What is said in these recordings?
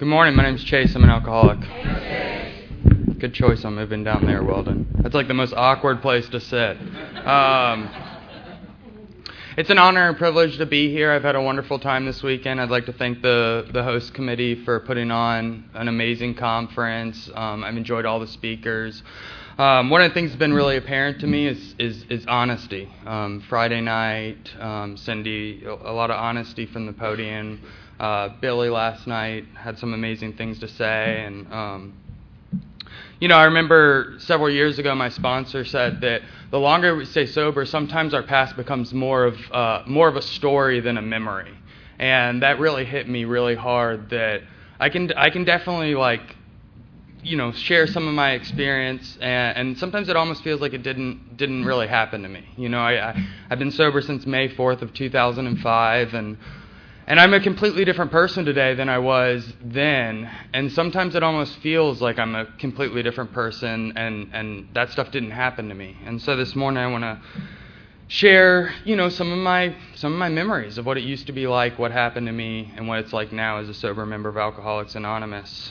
Good morning, my name's Chase. I'm an alcoholic. Good choice on moving down there, Weldon. That's like the most awkward place to sit. It's an honor and privilege to be here. I've had a wonderful time this weekend. I'd like to thank the host committee for putting on an amazing conference. I've enjoyed all the speakers. One of the things that's been really apparent to me is honesty. Friday night, Cindy, a lot of honesty from the podium. Billy last night had some amazing things to say, and I remember several years ago my sponsor said that the longer we stay sober, sometimes our past becomes more of a story than a memory, and that really hit me really hard. That I can definitely share some of my experience, and sometimes it almost feels like it didn't really happen to me. I've been sober since May 4th of 2005, and I'm a completely different person today than I was then, and sometimes it almost feels like I'm a completely different person, and that stuff didn't happen to me. And so this morning I want to share, some of my memories of what it used to be like, what happened to me, and what it's like now as a sober member of Alcoholics Anonymous.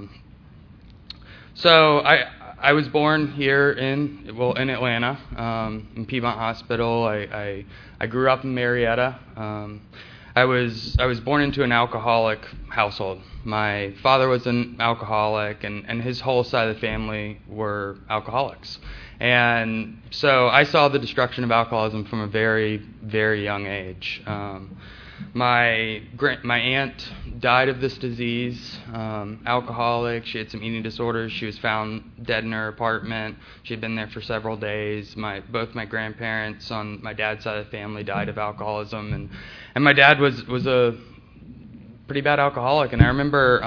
So I was born here in Atlanta, in Piedmont Hospital. I grew up in Marietta. I was born into an alcoholic household. My father was an alcoholic, and his whole side of the family were alcoholics. And so I saw the destruction of alcoholism from a very, very young age. My aunt died of this disease, alcoholic. She had some eating disorders. She was found dead in her apartment. She had been there for several days. Both my grandparents on my dad's side of the family died of alcoholism, and my dad was a pretty bad alcoholic. And I remember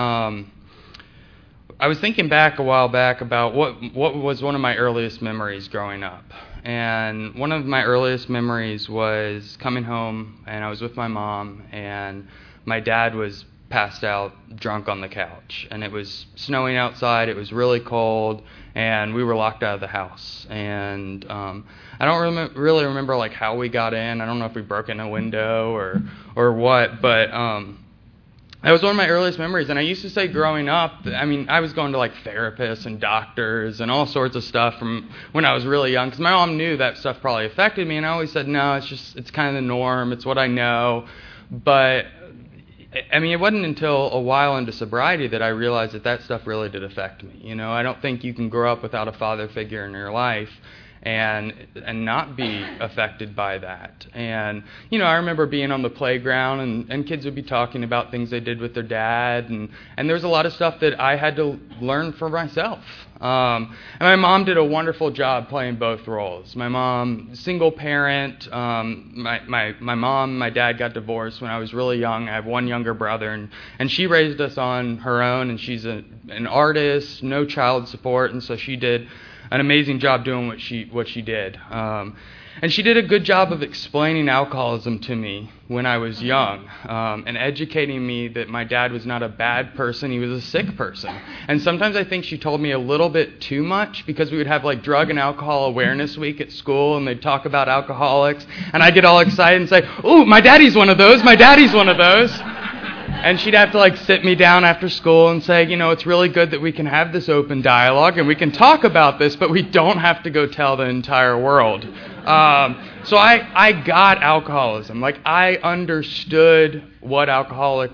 I was thinking back a while back about what was one of my earliest memories growing up. And one of my earliest memories was coming home, and I was with my mom, and my dad was passed out drunk on the couch. And it was snowing outside, it was really cold, and we were locked out of the house. And I don't really remember how we got in. I don't know if we broke in a window or what, but that was one of my earliest memories. And I used to say growing up, I was going to therapists and doctors and all sorts of stuff from when I was really young, because my mom knew that stuff probably affected me, and I always said, no, it's kind of the norm, it's what I know. But it wasn't until a while into sobriety that I realized that stuff really did affect me. I don't think you can grow up without a father figure in your life and not be affected by that. And I remember being on the playground, and kids would be talking about things they did with their dad, and there was a lot of stuff that I had to learn for myself. And my mom did a wonderful job playing both roles. My mom, single parent. My mom and my dad got divorced when I was really young. I have one younger brother, and she raised us on her own, and she's an artist, no child support, and so she did an amazing job doing what she did. And she did a good job of explaining alcoholism to me when I was young, and educating me that my dad was not a bad person, he was a sick person. And sometimes I think she told me a little bit too much, because we would have Drug and Alcohol Awareness Week at school, and they'd talk about alcoholics, and I'd get all excited and say, "Ooh, my daddy's one of those, my daddy's one of those." And she'd have to sit me down after school and say, it's really good that we can have this open dialogue and we can talk about this, but we don't have to go tell the entire world. So I got alcoholism. I understood what I thought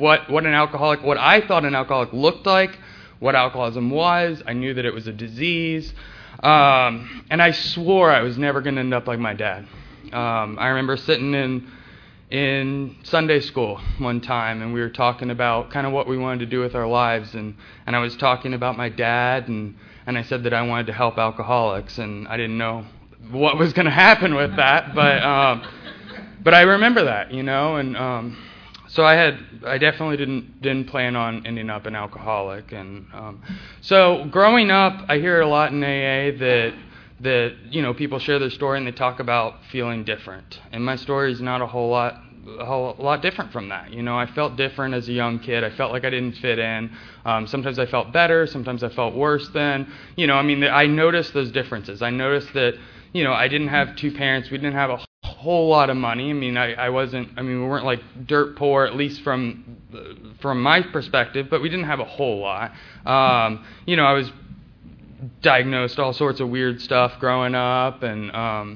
an alcoholic looked like, what alcoholism was. I knew that it was a disease. And I swore I was never going to end up like my dad. I remember sitting in Sunday school one time, and we were talking about kind of what we wanted to do with our lives, and I was talking about my dad, and I said that I wanted to help alcoholics, and I didn't know what was going to happen with that, but I remember that, and so I definitely didn't plan on ending up an alcoholic. And so growing up, I hear a lot in AA that people share their story and they talk about feeling different, and my story is not a whole lot different from that. I felt different as a young kid. I felt like I didn't fit in. Sometimes I felt better, sometimes I felt worse than. I noticed those differences. I noticed that I didn't have two parents. We didn't have a whole lot of money. I mean, we weren't like dirt poor, at least from my perspective, but we didn't have a whole lot. I was diagnosed all sorts of weird stuff growing up, and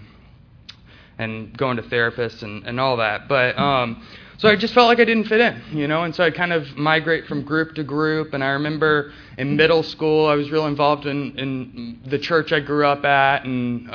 going to therapists and all that. But so I just felt like I didn't fit in, and so I'd kind of migrate from group to group. And I remember in middle school, I was real involved in the church I grew up at, and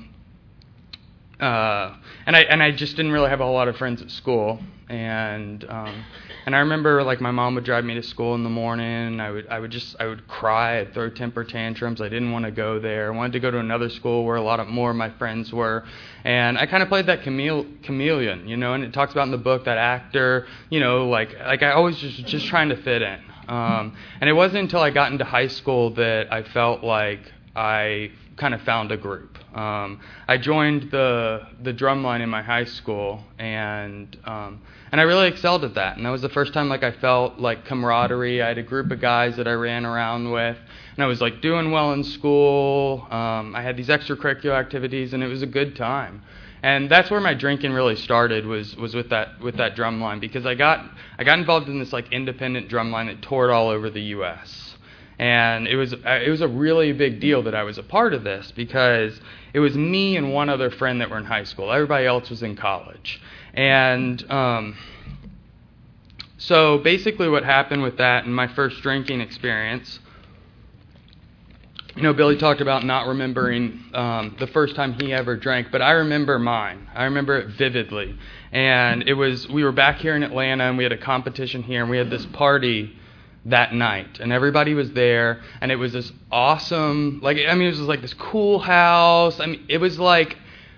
I just didn't really have a whole lot of friends at school. And I remember, like, my mom would drive me to school in the morning, and I would cry, I'd throw temper tantrums. I didn't want to go there. I wanted to go to another school where a lot more of my friends were. And I kind of played that chameleon, and it talks about in the book that actor, like I always just trying to fit in. And it wasn't until I got into high school that I felt like I kind of found a group. I joined the drum line in my high school, and I really excelled at that. And that was the first time I felt like camaraderie. I had a group of guys that I ran around with, and I was like doing well in school. I had these extracurricular activities, and it was a good time. And that's where my drinking really started, was with that drum line, because I got involved in this independent drum line that toured all over the U.S. And it was a really big deal that I was a part of this, because it was me and one other friend that were in high school. Everybody else was in college. And so basically what happened with that and my first drinking experience, Billy talked about not remembering the first time he ever drank, but I remember mine. I remember it vividly. And we were back here in Atlanta, and we had a competition here, and we had this party that night, and everybody was there, and it was this awesome, it was just like this cool house. It was like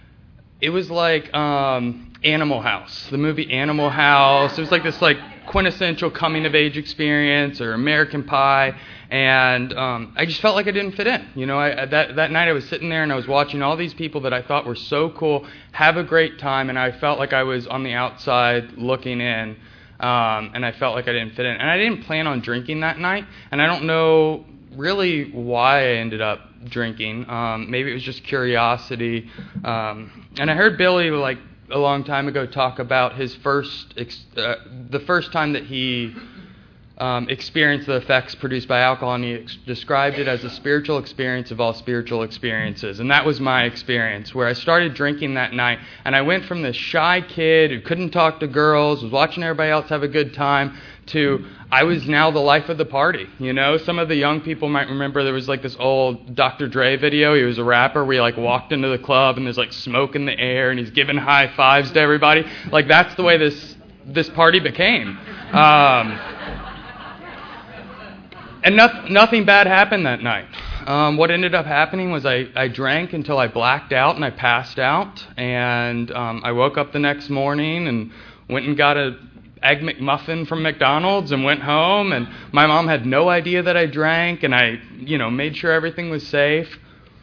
Animal House, the movie Animal House. It was like this quintessential coming of age experience, or American Pie, and I just felt like I didn't fit in. That night I was sitting there and I was watching all these people that I thought were so cool have a great time, and I felt like I was on the outside looking in. And I felt like I didn't fit in. And I didn't plan on drinking that night, and I don't know really why I ended up drinking. Maybe it was just curiosity. And I heard Billy, a long time ago, talk about his the first time that he experienced the effects produced by alcohol, and he described it as a spiritual experience of all spiritual experiences. And that was my experience, where I started drinking that night, and I went from this shy kid who couldn't talk to girls, was watching everybody else have a good time, to I was now the life of the party. Some of the young people might remember there was this old Dr. Dre video. He was a rapper where he walked into the club and there's smoke in the air and he's giving high fives to everybody. That's the way this party became. And nothing bad happened that night. What ended up happening was I drank until I blacked out and I passed out. And I woke up the next morning and went and got an Egg McMuffin from McDonald's and went home. And my mom had no idea that I drank, and I made sure everything was safe.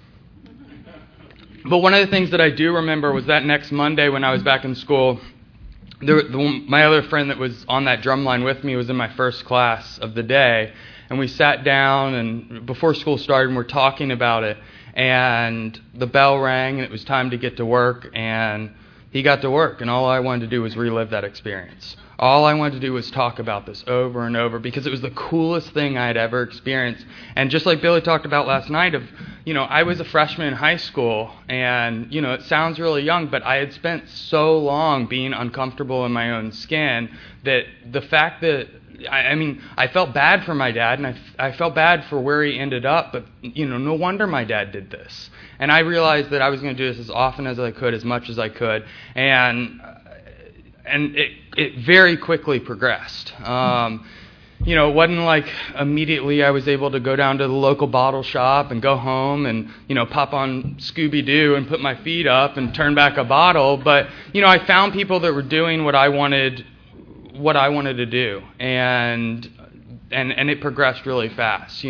But one of the things that I do remember was that next Monday when I was back in school, my other friend that was on that drum line with me was in my first class of the day. And we sat down, and before school started, and we're talking about it. And the bell rang, and it was time to get to work. And he got to work, and all I wanted to do was relive that experience. All I wanted to do was talk about this over and over, because it was the coolest thing I had ever experienced. And just like Billy talked about last night, I was a freshman in high school, and it sounds really young, but I had spent so long being uncomfortable in my own skin that the fact that I felt bad for my dad, and I felt bad for where he ended up, but, no wonder my dad did this. And I realized that I was going to do this as often as I could, as much as I could, and it very quickly progressed. It wasn't immediately I was able to go down to the local bottle shop and go home and, pop on Scooby-Doo and put my feet up and turn back a bottle, but, I found people that were doing what I wanted to do, and it progressed really fast.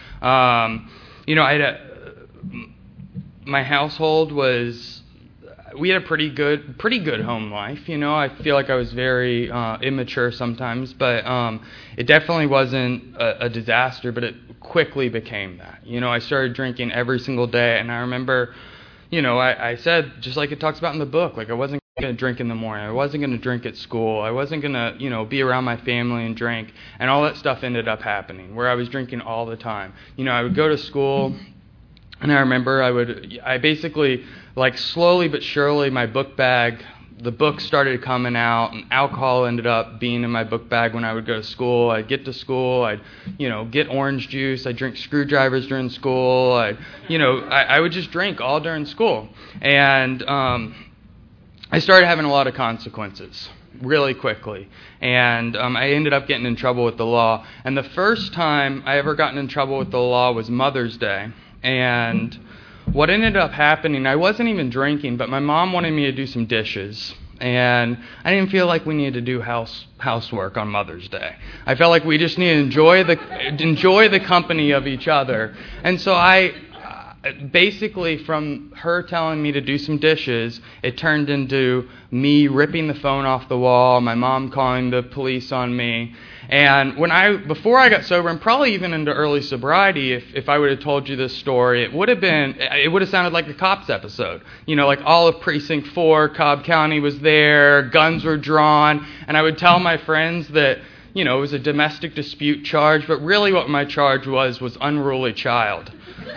My household we had a pretty good home life. I feel like I was very immature sometimes, but it definitely wasn't a disaster, but it quickly became that. I started drinking every single day, and I remember, I said, just like it talks about in the book, I wasn't going to drink in the morning. I wasn't going to drink at school. I wasn't going to, be around my family and drink. And all that stuff ended up happening, where I was drinking all the time. I would go to school, and I remember I basically, slowly but surely, my book bag, the books started coming out, and alcohol ended up being in my book bag when I would go to school. I'd get to school, I'd, get orange juice, I'd drink screwdrivers during school, I would just drink all during school. And I started having a lot of consequences really quickly, and I ended up getting in trouble with the law. And the first time I ever gotten in trouble with the law was Mother's Day. And what ended up happening, I wasn't even drinking, but my mom wanted me to do some dishes, and I didn't feel like we needed to do housework on Mother's Day. I felt like we just needed to enjoy the company of each other. And so basically, from her telling me to do some dishes, it turned into me ripping the phone off the wall, my mom calling the police on me. And before I got sober, and probably even into early sobriety, if I would have told you this story, it would have sounded like a Cops episode. All of Precinct 4, Cobb County was there, guns were drawn, and I would tell my friends that, it was a domestic dispute charge, but really what my charge was unruly child.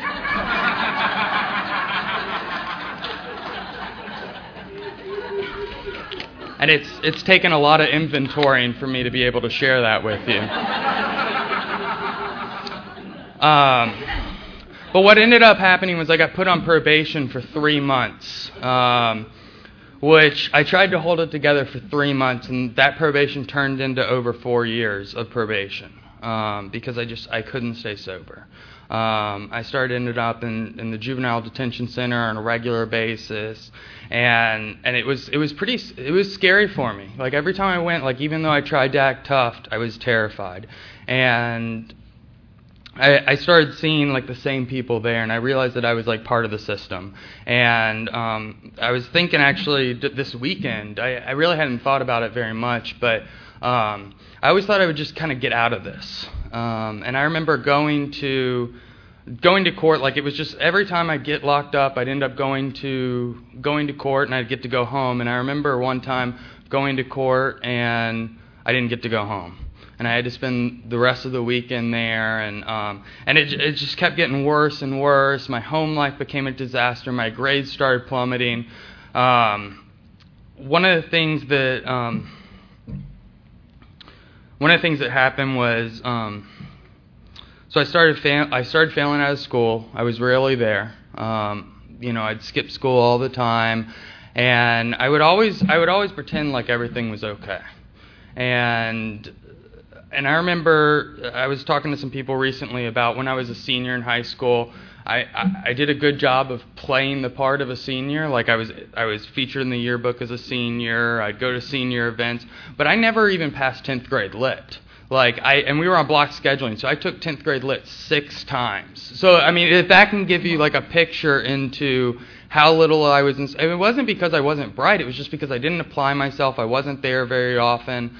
And it's taken a lot of inventorying for me to be able to share that with you. But what ended up happening was I got put on probation for 3 months, which I tried to hold it together for 3 months, and that probation turned into over 4 years of probation because I couldn't stay sober. I ended up in the juvenile detention center on a regular basis, and it was scary for me. Every time I went, even though I tried to act tough, I was terrified. And I started seeing the same people there, and I realized that I was part of the system. And I was thinking actually this weekend, I really hadn't thought about it very much, but I always thought I would just kind of get out of this. And I remember going to court, it was just every time I'd get locked up, I'd end up going to court, and I'd get to go home. And I remember one time going to court, and I didn't get to go home, and I had to spend the rest of the weekend there. And it just kept getting worse and worse. My home life became a disaster. My grades started plummeting. One of the things that happened was, so I started failing out of school. I was rarely there. I'd skip school all the time, and I would always pretend like everything was okay. And I remember I was talking to some people recently about when I was a senior in high school. I did a good job of playing the part of a senior. I was featured in the yearbook as a senior. I'd go to senior events, but I never even passed 10th grade lit. And we were on block scheduling, so I took 10th grade lit 6 times. So, if that can give you a picture into how little I was it wasn't because I wasn't bright, it was just because I didn't apply myself. I wasn't there very often.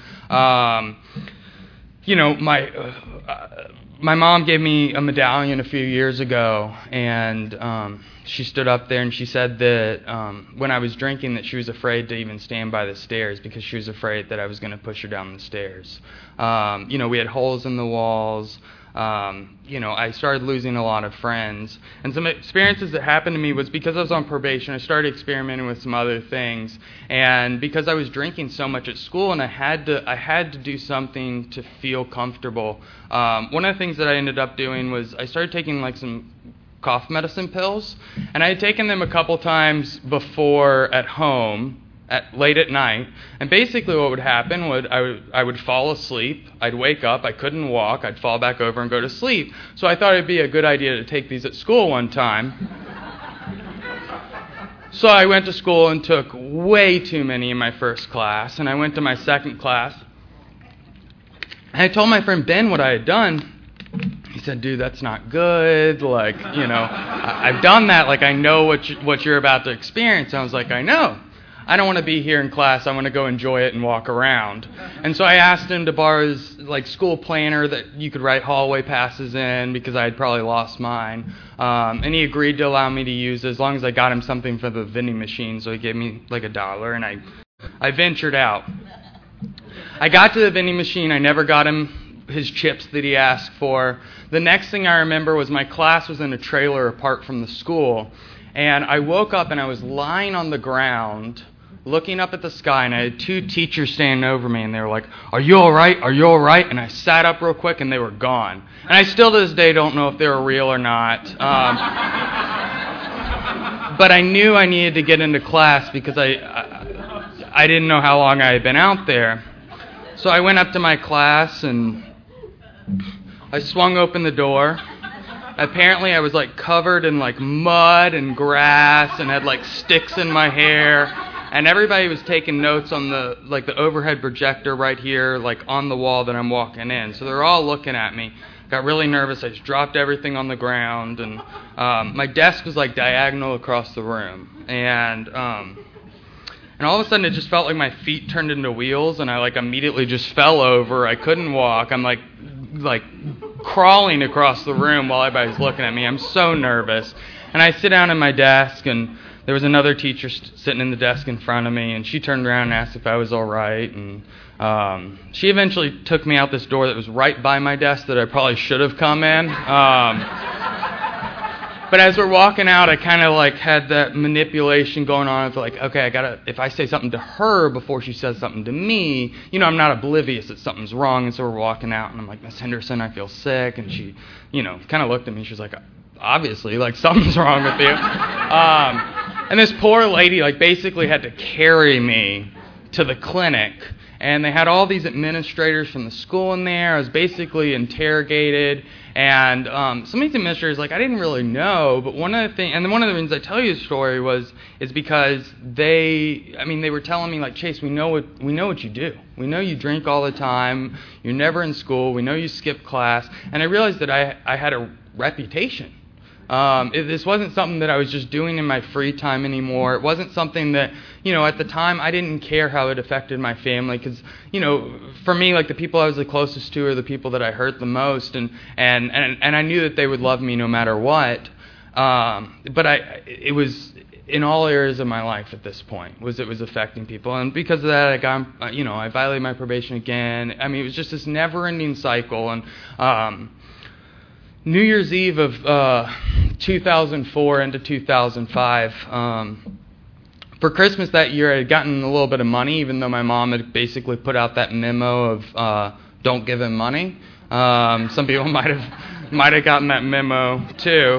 My mom gave me a medallion a few years ago, and she stood up there and she said that when I was drinking that she was afraid to even stand by the stairs because she was afraid that I was going to push her down the stairs. We had holes in the walls. I started losing a lot of friends. And some experiences that happened to me was because I was on probation, I started experimenting with some other things. And because I was drinking so much at school and I had to do something to feel comfortable, one of the things that I ended up doing was I started taking some cough medicine pills. And I had taken them a couple times before at home, late at night, and basically what would happen would I would fall asleep, I'd wake up, I couldn't walk, I'd fall back over and go to sleep. So I thought it'd be a good idea to take these at school one time. So I went to school and took way too many in my first class, and I went to my second class, and I told my friend Ben what I had done. He said, "Dude, that's not good. I've done that. I know what you're about to experience." And I was like, "I know." I don't want to be here in class. I want to go enjoy it and walk around. And so I asked him to borrow his school planner that you could write hallway passes in because I had probably lost mine. And he agreed to allow me to use it as long as I got him something for the vending machine. So he gave me like $1, and I ventured out. I got to the vending machine. I never got him his chips that he asked for. The next thing I remember was my class was in a trailer apart from the school. And I woke up and I was lying on the ground looking up at the sky, and I had 2 teachers standing over me, and they were like, "Are you all right? Are you all right?" And I sat up real quick, and they were gone. And I still to this day don't know if they were real or not. But I knew I needed to get into class because I didn't know how long I had been out there. So I went up to my class, and I swung open the door. Apparently I was covered in mud and grass and had sticks in my hair. And everybody was taking notes on the overhead projector right here, on the wall that I'm walking in. So they're all looking at me. Got really nervous. I just dropped everything on the ground, and my desk was diagonal across the room. And all of a sudden it just felt like my feet turned into wheels, and I immediately just fell over. I couldn't walk. I'm crawling across the room while everybody's looking at me. I'm so nervous. And I sit down at my desk, and there was another teacher sitting in the desk in front of me, and she turned around and asked if I was all right. And she eventually took me out this door that was right by my desk that I probably should have come in. But as we're walking out, I kind of had that manipulation going on of okay, if I say something to her before she says something to me, I'm not oblivious that something's wrong. And so we're walking out, and I'm like, "Miss Henderson, I feel sick." And she, kind of looked at me. She's like, "Obviously, something's wrong with you." And this poor lady, basically had to carry me to the clinic. And they had all these administrators from the school in there. I was basically interrogated. And some of these administrators, I didn't really know. But one of the reasons I tell you the story is because they were telling me, "Chase, we know what you do. We know you drink all the time. You're never in school. We know you skip class." And I realized that I had a reputation. This wasn't something that I was just doing in my free time anymore. It wasn't something that, at the time I didn't care how it affected my family because, for me, the people I was the closest to are the people that I hurt the most, and I knew that they would love me no matter what. But it was in all areas of my life at this point it was affecting people, and because of that, I violated my probation again. It was just this never-ending cycle, and New Year's Eve of 2004 into 2005, for Christmas that year, I had gotten a little bit of money, even though my mom had basically put out that memo of don't give him money. Some people might have gotten that memo too,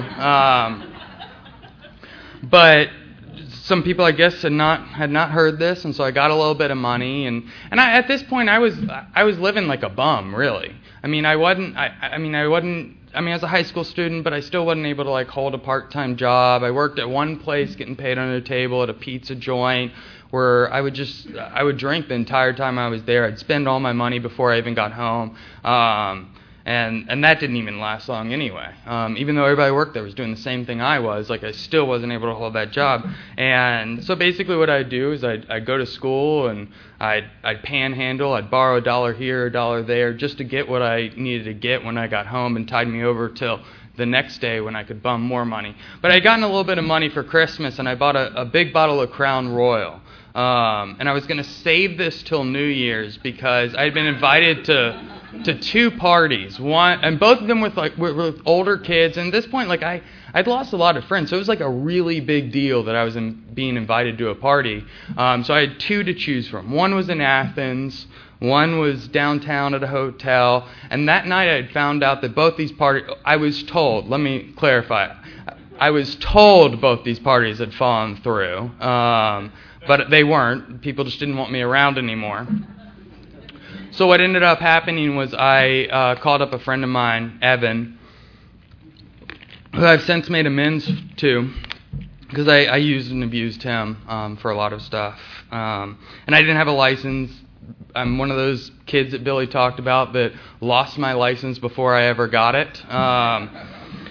but some people, I guess, had not heard this, and so I got a little bit of money, and at this point, I was living like a bum, really. I was a high school student, but I still wasn't able to hold a part-time job. I worked at one place getting paid under the table at a pizza joint where I would drink the entire time I was there. I'd spend all my money before I even got home. And that didn't even last long anyway. Even though everybody worked there was doing the same thing I was, I still wasn't able to hold that job. And so basically what I'd do is I'd go to school and I'd panhandle. I'd borrow $1 here, $1 there, just to get what I needed to get when I got home, and tide me over till the next day when I could bum more money. But I'd gotten a little bit of money for Christmas, and I bought a big bottle of Crown Royal. And I was going to save this till New Year's because I had been invited to 2 parties, one, and both of them with older kids. And at this point, I'd lost a lot of friends, so it was a really big deal that I was being invited to a party. So I had 2 to choose from. One was in Athens, one was downtown at a hotel. And that night, I had found out that both these parties, I was told. Let me clarify. I was told both these parties had fallen through, but they weren't. People just didn't want me around anymore. So what ended up happening was I called up a friend of mine, Evan, who I've since made amends to because I used and abused him for a lot of stuff. And I didn't have a license. I'm one of those kids that Billy talked about that lost my license before I ever got it.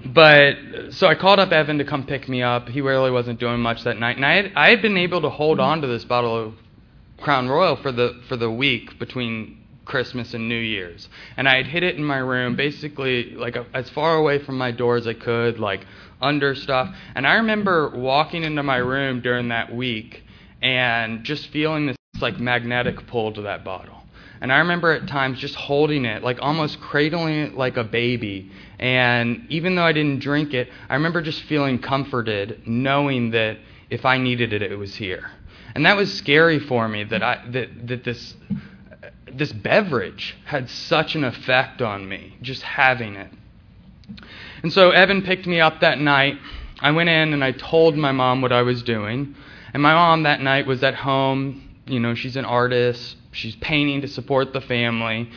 But so I called up Evan to come pick me up. He really wasn't doing much that night, and I had been able to hold on to this bottle of Crown Royal for the week between Christmas and New Year's, and I had hid it in my room, basically like as far away from my door as I could, like under stuff. And I remember walking into my room during that week and just feeling this like magnetic pull to that bottle. And I remember at times just holding it, like almost cradling it like a baby. And even though I didn't drink it, I remember just feeling comforted, knowing that if I needed it, it was here. And that was scary for me, that this beverage had such an effect on me, just having it. And so Evan picked me up that night. I went in and I told my mom what I was doing. And my mom that night was at home. You know, she's an artist. She's painting to support the family.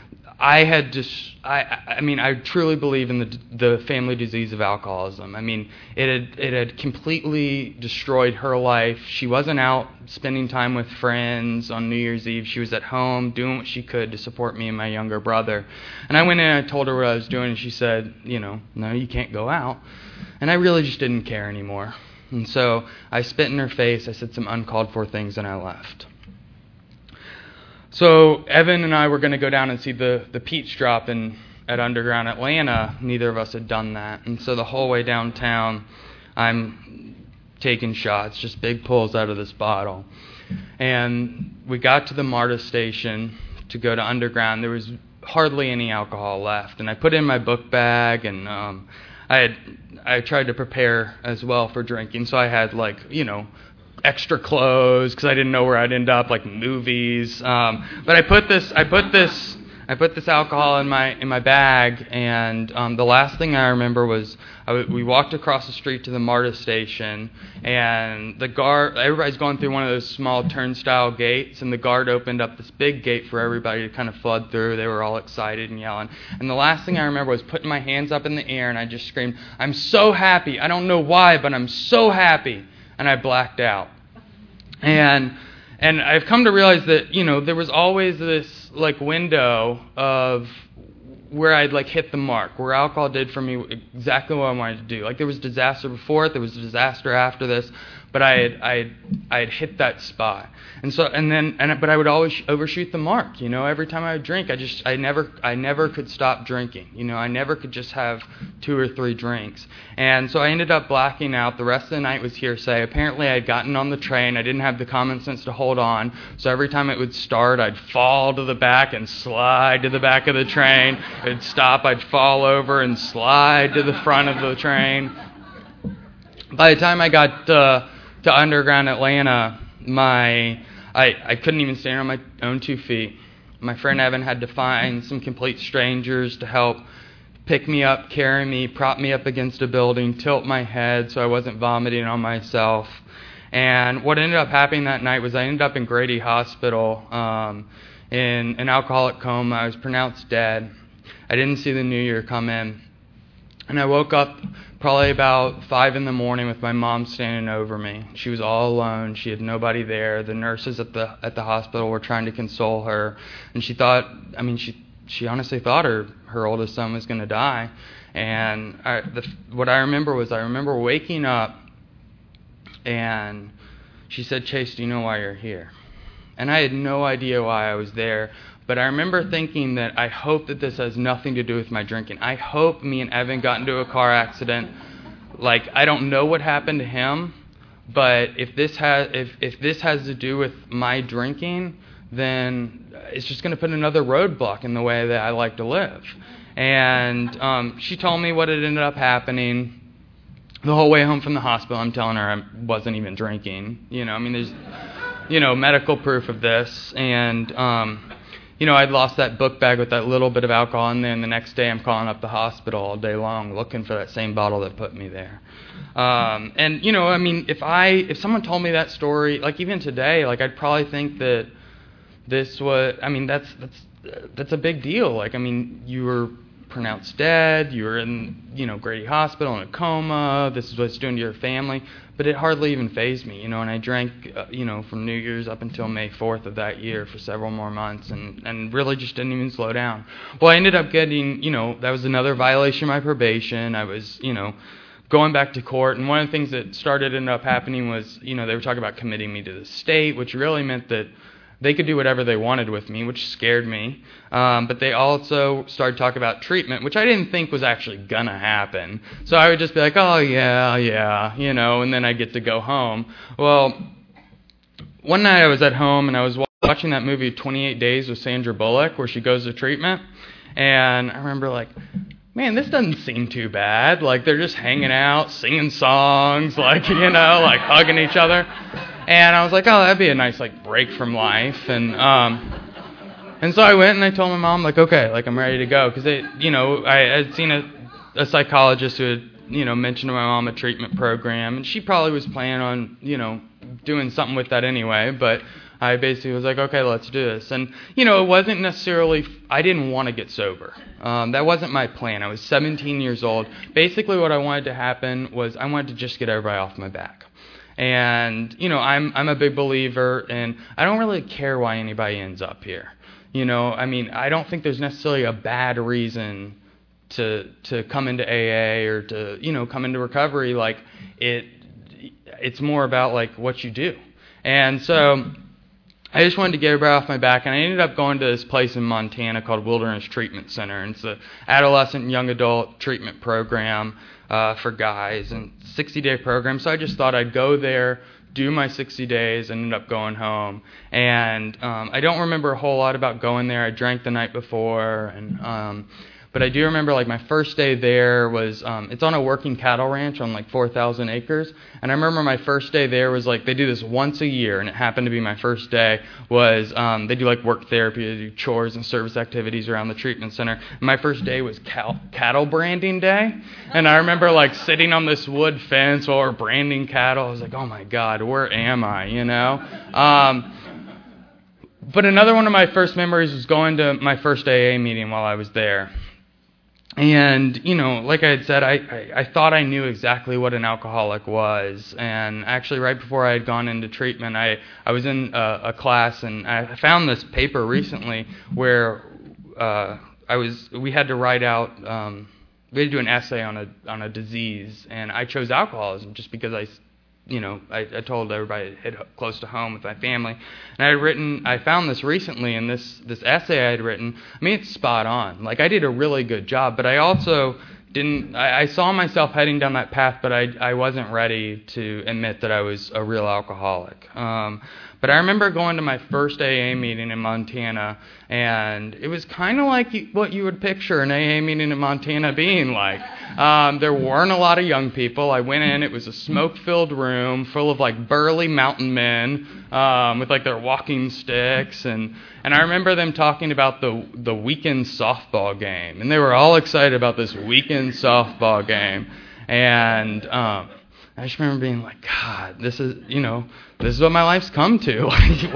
I truly believe in the family disease of alcoholism. I mean, it had completely destroyed her life. She wasn't out spending time with friends on New Year's Eve. She was at home doing what she could to support me and my younger brother. And I went in and I told her what I was doing, and she said, no, you can't go out. And I really just didn't care anymore. And so I spit in her face, I said some uncalled for things, and I left. So Evan and I were going to go down and see the Peach Drop at Underground Atlanta. Neither of us had done that. And so the whole way downtown, I'm taking shots, just big pulls out of this bottle. And we got to the MARTA station to go to Underground. There was hardly any alcohol left. And I put it in my book bag, and I tried to prepare as well for drinking. So I had extra clothes because I didn't know where I'd end up, like movies. But I put this alcohol in my bag, and the last thing I remember was we walked across the street to the MARTA station, and everybody's going through one of those small turnstile gates, and the guard opened up this big gate for everybody to kind of flood through. They were all excited and yelling. And the last thing I remember was putting my hands up in the air, and I just screamed, "I'm so happy. I don't know why, but I'm so happy." And I blacked out. And I've come to realize that, there was always this window of where I'd hit the mark, where alcohol did for me exactly what I wanted to do. There was disaster before it, there was disaster after this, but I had hit that spot. But I would always overshoot the mark. Every time I would drink, I never could stop drinking. I never could just have 2 or 3 drinks. And so I ended up blacking out. The rest of the night was hearsay. Apparently I had gotten on the train. I didn't have the common sense to hold on. So every time it would start, I'd fall to the back and slide to the back of the train. It'd stop, I'd fall over and slide to the front of the train. By the time I got to Underground Atlanta, I couldn't even stand on my own 2 feet. My friend Evan had to find some complete strangers to help pick me up, carry me, prop me up against a building, tilt my head so I wasn't vomiting on myself. And what ended up happening that night was I ended up in Grady Hospital in an alcoholic coma. I was pronounced dead. I didn't see the new year come in. And I woke up probably about 5 in the morning with my mom standing over me. She was all alone. She had nobody there. The nurses at the hospital were trying to console her. And she thought, she honestly thought her oldest son was going to die. And what I remember waking up, and she said, "Chase, do you know why you're here?" And I had no idea why I was there. But I remember thinking that I hope that this has nothing to do with my drinking. I hope me and Evan got into a car accident. I don't know what happened to him, but if this has to do with my drinking, then it's just going to put another roadblock in the way that I like to live. And she told me what had ended up happening. The whole way home from the hospital, I'm telling her I wasn't even drinking. There's medical proof of this. And I'd lost that book bag with that little bit of alcohol in there, and the next day I'm calling up the hospital all day long looking for that same bottle that put me there. If someone told me that story, even today, I'd probably think that this was, that's a big deal. You were pronounced dead. You were in, Grady Hospital in a coma. This is what it's doing to your family. But it hardly even fazed me, and I drank, from New Year's up until May 4th of that year for several more months and really just didn't even slow down. Well, I ended up getting, that was another violation of my probation. I was, going back to court, and one of the things that ended up happening was, they were talking about committing me to the state, which really meant that they could do whatever they wanted with me, which scared me. But they also started talking about treatment, which I didn't think was actually going to happen. So I would just be like, oh, yeah, and then I'd get to go home. Well, one night I was at home, and I was watching that movie 28 Days with Sandra Bullock, where she goes to treatment. And I remember man, this doesn't seem too bad. They're just hanging out, singing songs, hugging each other. And I was like, oh, that'd be a nice, break from life. And so I went and I told my mom, okay, I'm ready to go. Because, I had seen a psychologist who had, mentioned to my mom a treatment program. And she probably was planning on, doing something with that anyway. But I basically was like, okay, let's do this. And, it wasn't necessarily, I didn't want to get sober. That wasn't my plan. I was 17 years old. Basically what I wanted to happen was I wanted to just get everybody off my back. And, I'm a big believer, and I don't really care why anybody ends up here. I don't think there's necessarily a bad reason to come into AA or to, come into recovery. It's more about, what you do. And so I just wanted to get everybody off my back, and I ended up going to this place in Montana called Wilderness Treatment Center. And it's an adolescent and young adult treatment program for guys, and 60-day program. So I just thought I'd go there, do my 60 days, and ended up going home. And I don't remember a whole lot about going there. I drank the night before, and but I do remember my first day there was it's on a working cattle ranch on 4,000 acres. And I remember my first day there was they do this once a year, and it happened to be my first day was they do work therapy, they do chores and service activities around the treatment center. And my first day was cattle branding day, and I remember sitting on this wood fence while we're branding cattle. I was like, oh my God, where am I? But another one of my first memories was going to my first AA meeting while I was there. And, like I had said, I thought I knew exactly what an alcoholic was. And actually, right before I had gone into treatment, I was in a class, and I found this paper recently where we had to write out, we had to do an essay on a disease, and I chose alcoholism just because I told everybody it hit close to home with my family. And I found this recently, and this essay I had written, it's spot on. I did a really good job, but I also I saw myself heading down that path, but I wasn't ready to admit that I was a real alcoholic. But I remember going to my first AA meeting in Montana, and it was kind of like what you would picture an AA meeting in Montana being like. There weren't a lot of young people. I went in, it was a smoke-filled room full of burly mountain men with their walking sticks, and I remember them talking about the weekend softball game, and they were all excited about this weekend softball game, and I just remember being like, God, this is what my life's come to.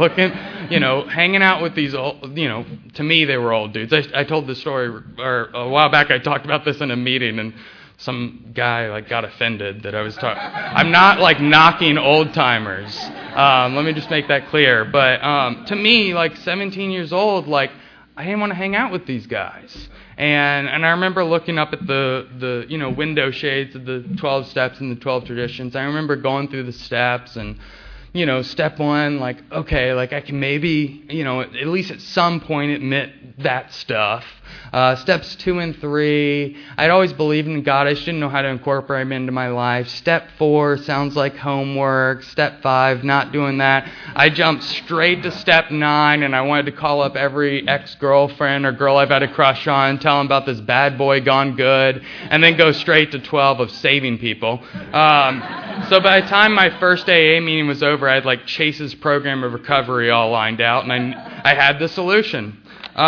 Hanging out with these old, to me they were old dudes. I told this story, or a while back I talked about this in a meeting, and some guy got offended that I was talking. I'm not knocking old timers. Let me just make that clear. But to me, 17 years old, I didn't want to hang out with these guys. And I remember looking up at the window shades of the 12 steps and the 12 traditions. I remember going through the steps, and step one, okay, I can maybe at least at some point admit that stuff. Steps 2 and 3, I'd always believed in God. I just didn't know how to incorporate him into my life. Step 4 sounds like homework. Step 5, not doing that. I jumped straight to step 9, and I wanted to call up every ex-girlfriend or girl I've had a crush on, tell them about this bad boy gone good, and then go straight to 12 of saving people. So by the time my first AA meeting was over, I had Chase's program of recovery all lined out, and I had the solution.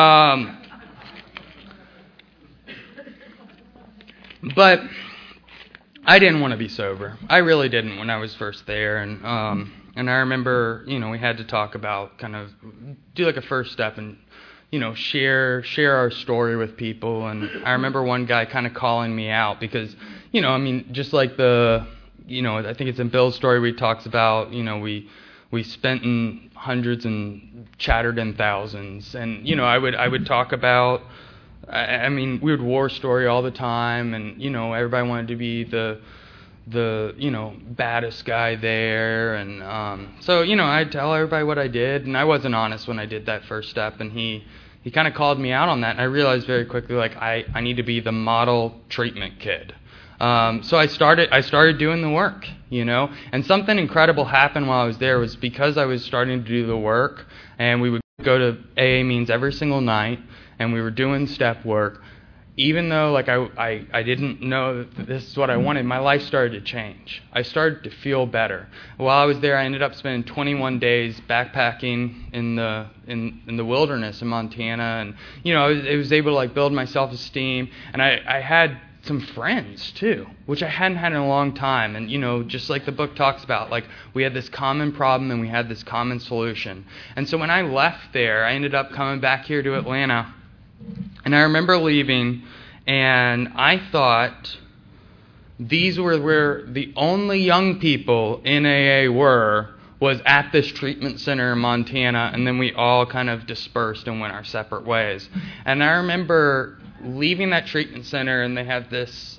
But I didn't want to be sober. I really didn't when I was first there, and I remember, we had to talk about kind of do a first step and share our story with people. And I remember one guy kind of calling me out because, just like I think it's in Bill's story where he talks about, we spent in hundreds and chattered in thousands. And, I would talk about, we would war story all the time, and, everybody wanted to be the baddest guy there. And so, I'd tell everybody what I did, and I wasn't honest when I did that first step. And he kind of called me out on that, and I realized very quickly, I need to be the model treatment kid. So I started doing the work, and something incredible happened while I was there. Was because I was starting to do the work, and we would go to AA meetings every single night, and we were doing step work. Even though I didn't know that this is what I wanted, my life started to change. I started to feel better. While I was there, I ended up spending 21 days backpacking in the wilderness in Montana, and I was able to build my self-esteem, and I had some friends too, which I hadn't had in a long time. And just like the book talks about, we had this common problem and we had this common solution. And so when I left there, I ended up coming back here to Atlanta. And I remember leaving, and I thought these were where the only young people in AA was at this treatment center in Montana, and then we all kind of dispersed and went our separate ways. And I remember leaving that treatment center, and they have this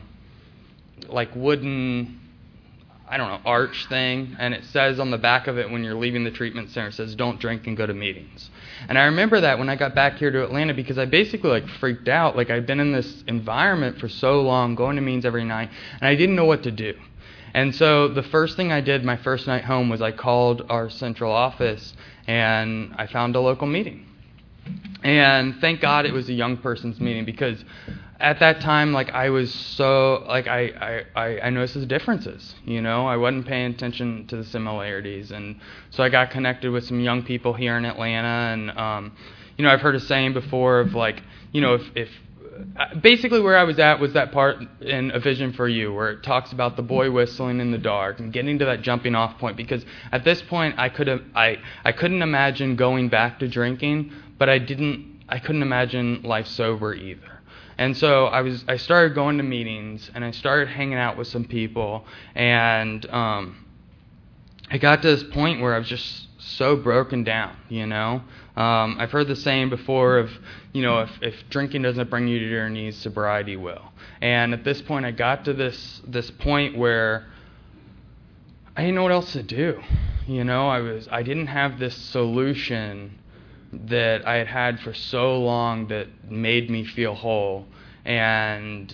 wooden, arch thing, and it says on the back of it when you're leaving the treatment center, it says, "Don't drink and go to meetings." And I remember that when I got back here to Atlanta, because I basically freaked out. I'd been in this environment for so long, going to meetings every night, and I didn't know what to do. And so the first thing I did my first night home was I called our central office, and I found a local meeting. And thank God it was a young person's meeting, because at that time, I was so, I noticed the differences, I wasn't paying attention to the similarities. And so I got connected with some young people here in Atlanta. And, I've heard a saying before of if basically where I was at was that part in A Vision for You, where it talks about the boy whistling in the dark and getting to that jumping off point. Because at this point, I couldn't imagine going back to drinking, but I couldn't imagine life sober either. And so I started going to meetings, and I started hanging out with some people, and I got to this point where I was just so broken down, I've heard the saying before of, if drinking doesn't bring you to your knees, sobriety will. And at this point, I got to this point where I didn't know what else to do. I didn't have this solution that I had had for so long that made me feel whole. And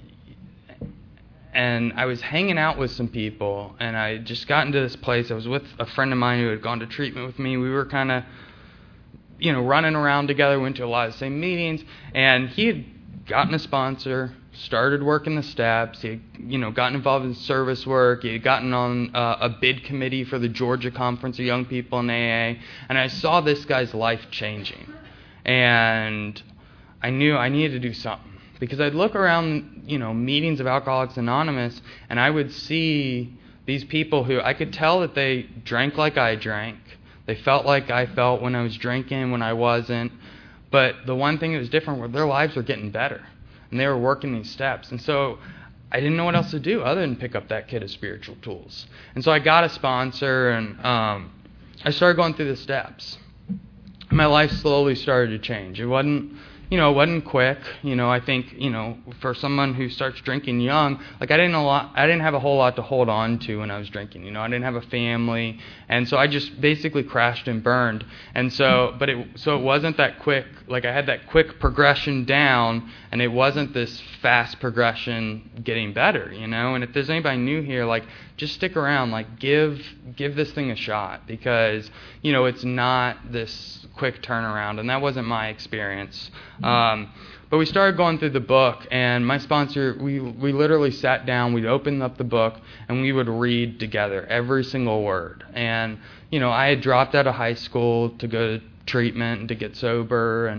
I was hanging out with some people, and I just got into this place. I was with a friend of mine who had gone to treatment with me. We were kind of, running around together, went to a lot of the same meetings, and he had gotten a sponsor, started working the steps. He had, gotten involved in service work. He had gotten on a bid committee for the Georgia Conference of Young People in AA. And I saw this guy's life changing. And I knew I needed to do something. Because I'd look around, meetings of Alcoholics Anonymous, and I would see these people who I could tell that they drank like I drank. They felt like I felt when I was drinking, when I wasn't. But the one thing that was different was their lives were getting better. And they were working these steps. And so I didn't know what else to do other than pick up that kit of spiritual tools. And so I got a sponsor, and I started going through the steps. My life slowly started to change. It wasn't quick. I think, for someone who starts drinking young, I didn't have a whole lot to hold on to when I was drinking. I didn't have a family, and so I just basically crashed and burned. And so, it wasn't that quick. I had that quick progression down, and it wasn't this fast progression getting better. And if there's anybody new here, just stick around. Give this thing a shot, because it's not this quick turnaround, and that wasn't my experience. But we started going through the book, and my sponsor, we literally sat down, we'd open up the book, and we would read together every single word. And I had dropped out of high school to go to treatment and to get sober, and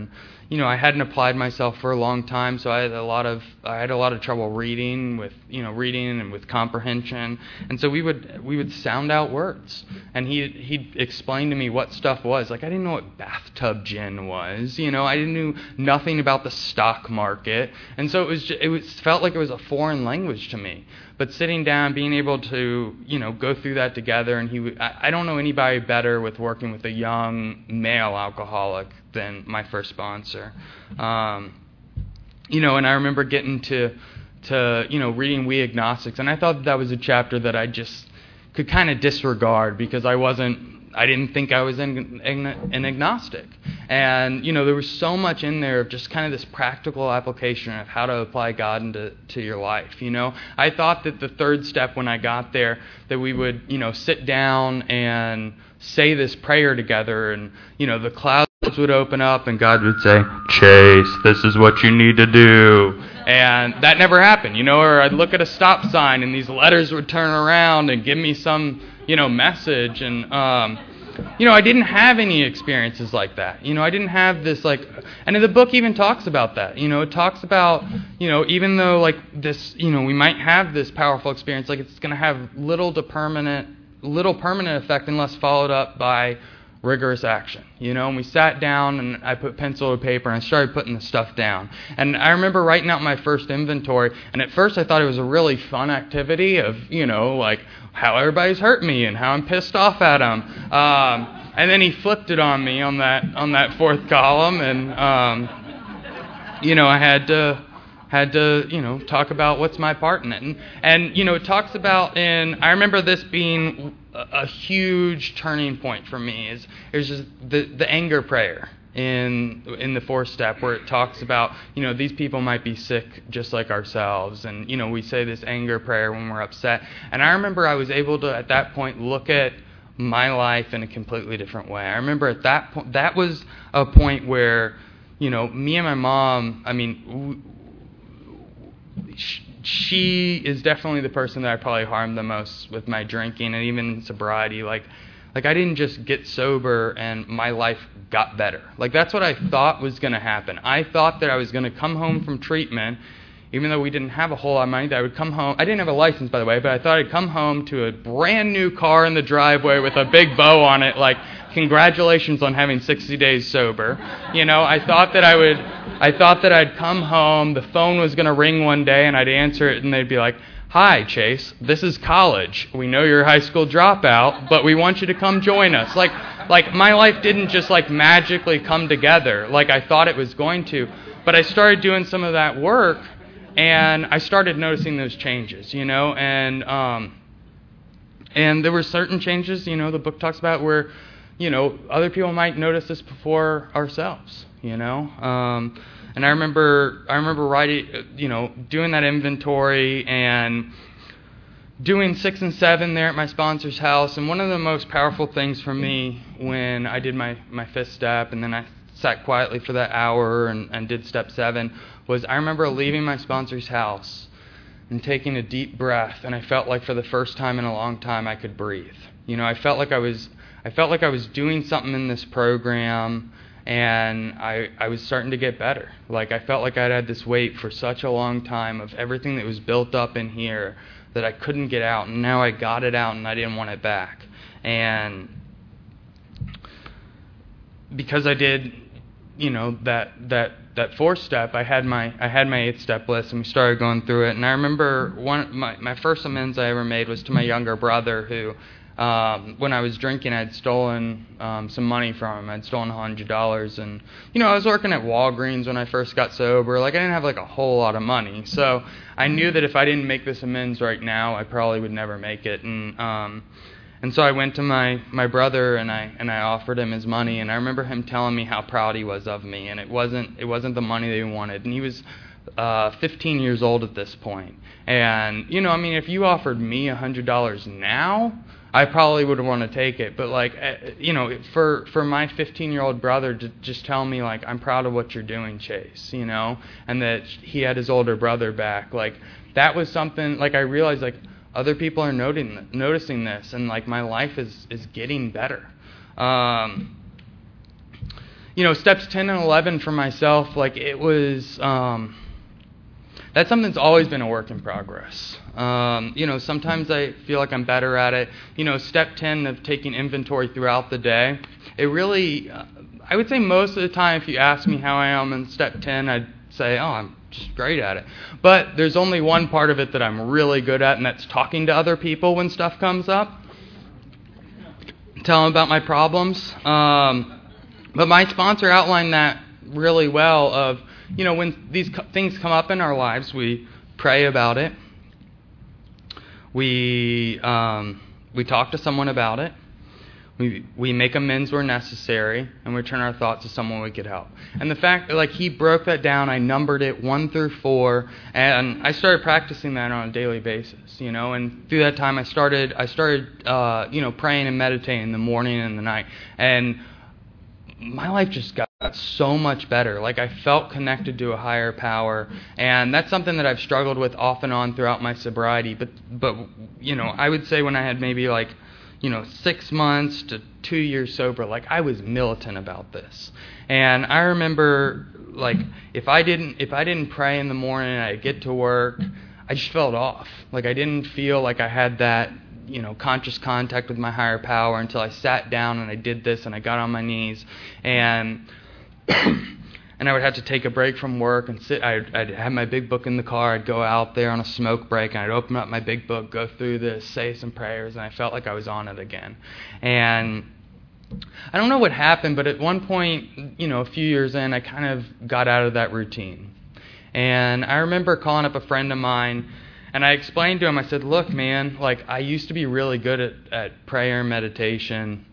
I hadn't applied myself for a long time, so I had a lot of trouble reading and with comprehension. And so we would sound out words, and he'd explain to me what stuff was. Like, I didn't know what bathtub gin was. I knew nothing about the stock market, and so it felt like it was a foreign language to me. But sitting down, being able to, go through that together, and I don't know anybody better with working with a young male alcoholic than my first sponsor. And I remember getting to reading We Agnostics, and I thought that was a chapter that I just could kind of disregard because I didn't think I was an agnostic. And, there was so much in there of just kind of this practical application of how to apply God into your life, I thought that the third step when I got there, that we would, sit down and say this prayer together, and, the clouds would open up and God would say, "Chase, this is what you need to do." And that never happened, or I'd look at a stop sign and these letters would turn around and give me some, message. And, I didn't have any experiences like that. I didn't have this, and the book even talks about that. It talks about, even though, this, we might have this powerful experience, it's going to have little permanent effect unless followed up by rigorous action, and we sat down and I put pencil to paper and I started putting the stuff down. And I remember writing out my first inventory, and at first I thought it was a really fun activity of, how everybody's hurt me and how I'm pissed off at them. And then he flipped it on me on that fourth column, and, I had to, talk about what's my part in it. And it talks about, and I remember this being a huge turning point for me, is just the anger prayer in the fourth step, where it talks about, these people might be sick just like ourselves, and, we say this anger prayer when we're upset. And I remember I was able to, at that point, look at my life in a completely different way. I remember at that point, that was a point where, me and my mom, she is definitely the person that I probably harmed the most with my drinking and even sobriety. Like I didn't just get sober and my life got better. That's what I thought was going to happen. I thought that I was going to come home from treatment, even though we didn't have a whole lot of money, that I would come home. I didn't have a license, by the way, but I thought I'd come home to a brand new car in the driveway with a big bow on it, congratulations on having 60 days sober. I thought that I'd come home, the phone was going to ring one day, and I'd answer it, and they'd be like, "Hi, Chase, this is college. We know you're a high school dropout, but we want you to come join us." My life didn't just magically come together like I thought it was going to, but I started doing some of that work, and I started noticing those changes, and there were certain changes, the book talks about where, other people might notice this before ourselves, And I remember writing, doing that inventory and doing 6 and 7 there at my sponsor's house. And one of the most powerful things for me when I did my fifth step, and then I sat quietly for that hour and did step 7, was I remember leaving my sponsor's house and taking a deep breath, and I felt like for the first time in a long time I could breathe. I felt like I was doing something in this program, and I was starting to get better. I felt like I'd had this weight for such a long time of everything that was built up in here that I couldn't get out, and now I got it out and I didn't want it back. And because I did, that fourth step, I had my 8th step list, and we started going through it. And I remember my first amends I ever made was to my younger brother, who when I was drinking, I'd stolen some money from him. I'd stolen $100, and I was working at Walgreens when I first got sober. I didn't have a whole lot of money, so I knew that if I didn't make this amends right now, I probably would never make it. And so I went to my brother and I offered him his money, and I remember him telling me how proud he was of me, and it wasn't the money that he wanted, and he was 15 years old at this point. And if you offered me $100 now, I probably would want to take it, but for my 15-year-old brother to just tell me I'm proud of what you're doing, Chase, and that he had his older brother back, that was something. I realized other people are noticing this, and my life is getting better. steps 10 and 11 for myself, like it was, that's something that's always been a work in progress. Sometimes I feel like I'm better at it. Step 10 of taking inventory throughout the day, it really, I would say most of the time if you ask me how I am in step 10, I'd say, oh, I'm just great at it. But there's only one part of it that I'm really good at, and that's talking to other people when stuff comes up. Tell them about my problems. But my sponsor outlined that really well of, when these things come up in our lives, we pray about it. We talk to someone about it. We make amends where necessary, and we turn our thoughts to someone we could help. And the fact that, he broke that down, I numbered it 1 through 4, and I started practicing that on a daily basis, And through that time, I started praying and meditating in the morning and the night, and my life just got so much better. I felt connected to a higher power, and that's something that I've struggled with off and on throughout my sobriety. But I would say when I had maybe 6 months to 2 years sober, I was militant about this. And I remember if I didn't pray in the morning and I'd get to work, I just felt off. I didn't feel like I had that conscious contact with my higher power until I sat down and I did this and I got on my knees and I would have to take a break from work and sit. I'd have my big book in the car. I'd go out there on a smoke break and I'd open up my big book, go through this, say some prayers, and I felt like I was on it again. And I don't know what happened, but at one point, a few years in, I kind of got out of that routine. And I remember calling up a friend of mine, and I explained to him, I said, look, man, I used to be really good at prayer and meditation,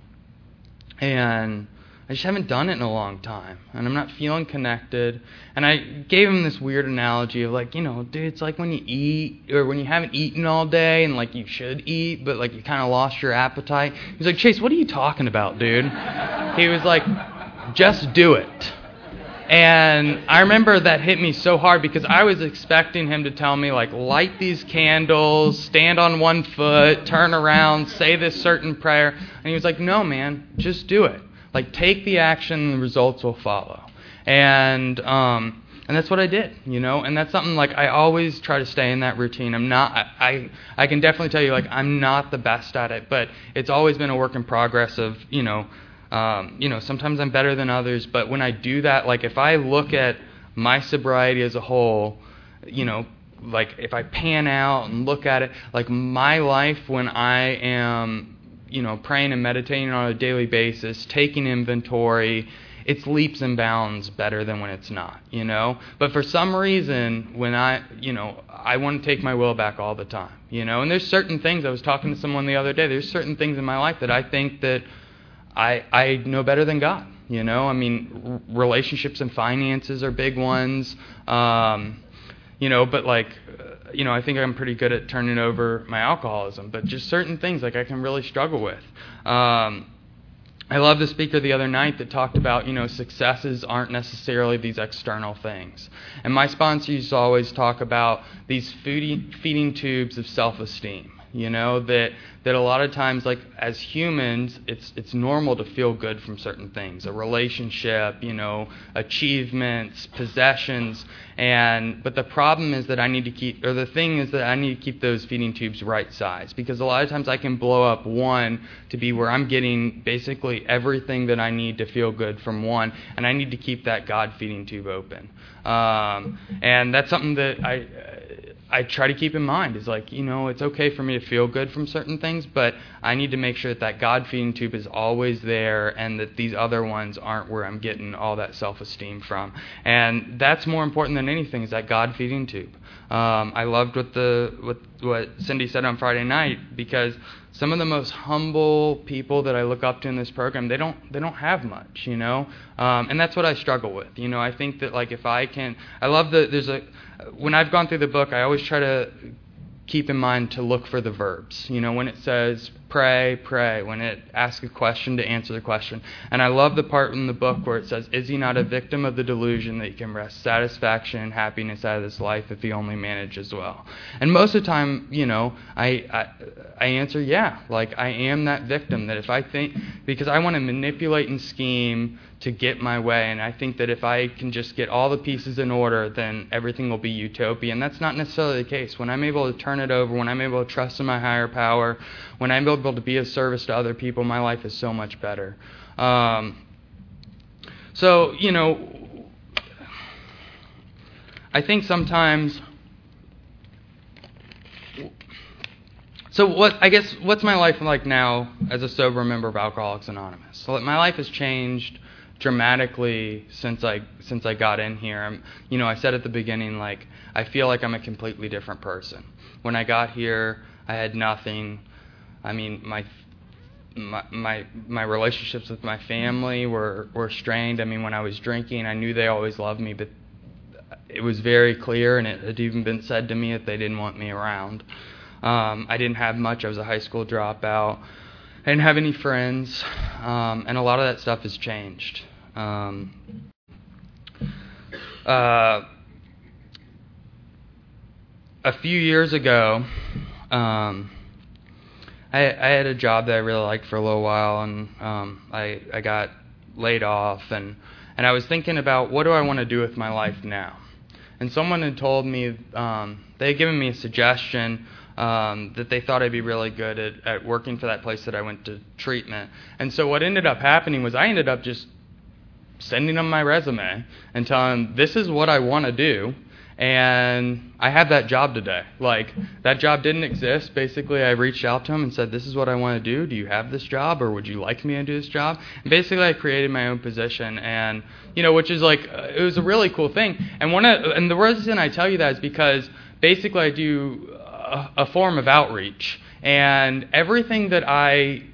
and I just haven't done it in a long time, and I'm not feeling connected. And I gave him this weird analogy of dude, it's like when you eat, or when you haven't eaten all day, and you should eat, but you kind of lost your appetite. He's like, Chase, what are you talking about, dude? He was like, just do it. And I remember that hit me so hard because I was expecting him to tell me, light these candles, stand on one foot, turn around, say this certain prayer. And he was like, no, man, just do it. Take the action and the results will follow. And that's what I did, And that's something, I always try to stay in that routine. I can definitely tell you, I'm not the best at it, but it's always been a work in progress of, sometimes I'm better than others, but when I do that, if I look at my sobriety as a whole, if I pan out and look at it, my life when I am, praying and meditating on a daily basis, taking inventory, it's leaps and bounds better than when it's not, But for some reason, when I want to take my will back all the time, And there's certain things, I was talking to someone the other day, there's certain things in my life that I think that I know better than God, relationships and finances are big ones, but I think I'm pretty good at turning over my alcoholism, but just certain things I can really struggle with. I love the speaker the other night that talked about, successes aren't necessarily these external things. And my sponsor used to always talk about these feeding tubes of self-esteem. That a lot of times, as humans, it's normal to feel good from certain things, a relationship, achievements, possessions, but the problem is that I need to keep those feeding tubes right size, because a lot of times I can blow up one to be where I'm getting basically everything that I need to feel good from one, and I need to keep that God feeding tube open. And that's something that I try to keep in mind is it's okay for me to feel good from certain things, but I need to make sure that God feeding tube is always there and that these other ones aren't where I'm getting all that self-esteem from. And that's more important than anything, is that God feeding tube. I loved what Cindy said on Friday night, because some of the most humble people that I look up to in this program, they don't have much, and that's what I struggle with. I think that if I can, I love that when I've gone through the book, I always try to keep in mind to look for the verbs. When it says pray, pray. When it asks a question, to answer the question. And I love the part in the book where it says, is he not a victim of the delusion that he can wrest satisfaction and happiness out of this life if he only manages well? And most of the time, I answer, yeah. Like, I am that victim, that if I think, because I want to manipulate and scheme to get my way, and I think that if I can just get all the pieces in order, then everything will be utopia. And that's not necessarily the case. When I'm able to turn it over, when I'm able to trust in my higher power, when I'm able to be of service to other people, my life is so much better. I think sometimes... So what's my life like now as a sober member of Alcoholics Anonymous? So my life has changed dramatically since I got in here. I said at the beginning, like, I feel like I'm a completely different person. When I got here, I had nothing. I mean, my relationships with my family were strained. I mean, when I was drinking, I knew they always loved me, but it was very clear, and it had even been said to me that they didn't want me around. I didn't have much. I was a high school dropout. I didn't have any friends, and a lot of that stuff has changed. A few years ago, I had a job that I really liked for a little while, and I got laid off, and I was thinking about, what do I want to do with my life now? And someone had told me, they had given me a suggestion that they thought I'd be really good at working for that place that I went to treatment. And so what ended up happening was I ended up just sending them my resume and telling them, this is what I want to do, and I have that job today. Like, that job didn't exist. Basically, I reached out to them and said, this is what I want to do. Do you have this job, or would you like me to do this job? And basically, I created my own position, and, which is like, it was a really cool thing. And the reason I tell you that is because basically I do a form of outreach, and everything that I